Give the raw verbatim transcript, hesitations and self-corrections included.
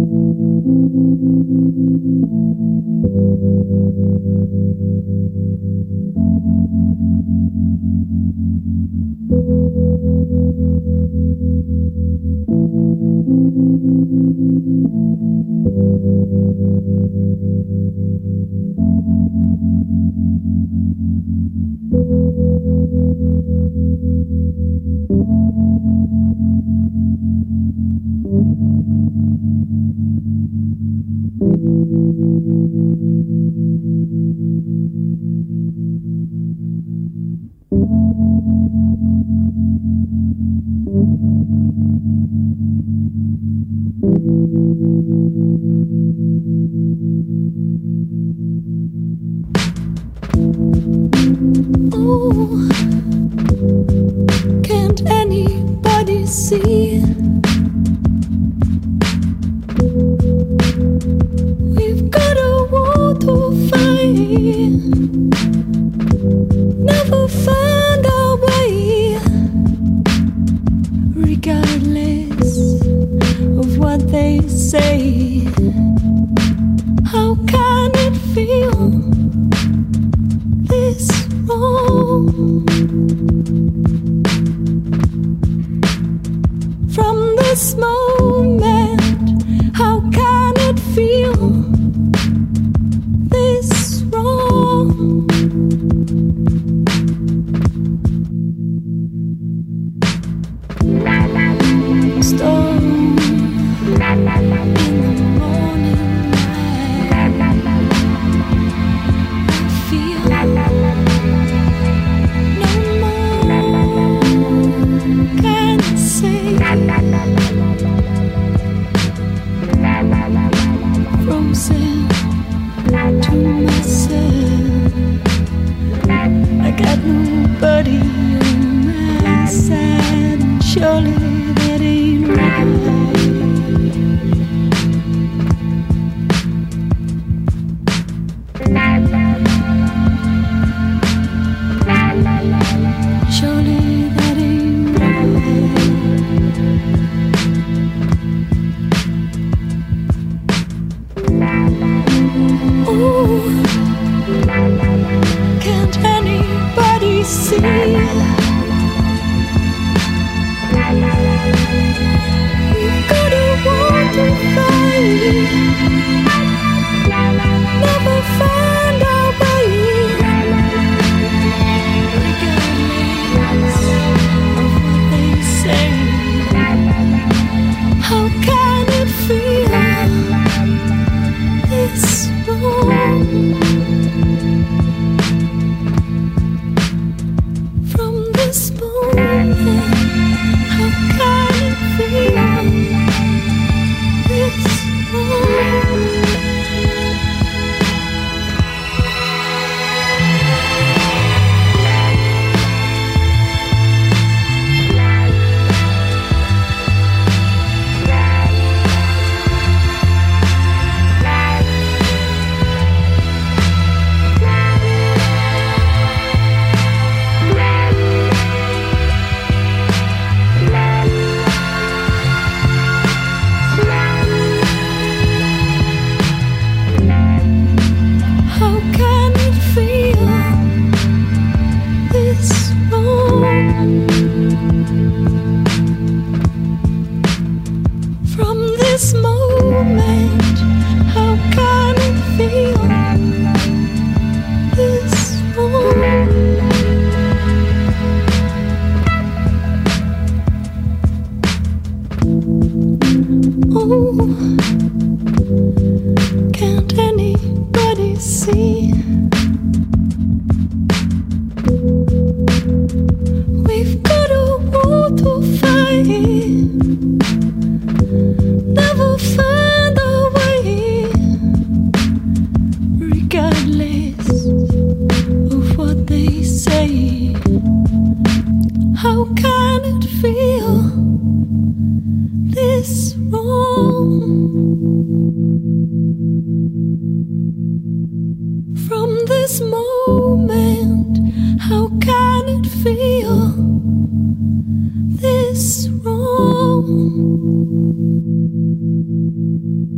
Oh, can't anybody see? We've got a war to fight. Never find our way, regardless of what they say. How can it feel this wrong? From this moment, how can it feel this wrong? Storm in the morning light, I feel no more can I say. Frozen to myself, I got nobody on my side, and surely that ain't right. Surely that ain't right. Oh, can't anybody see? We've got a war to fight. Never find our way, regardless of what they say. How can it feel this wrong? From this moment, how can it feel this wrong? How can it feel this wrong? From this moment, how can it feel this wrong? Oh, can't anybody see? We've got a war to fight. Never find our way, regardless of what they say. How can it feel this wrong? From this moment, how can it feel this wrong?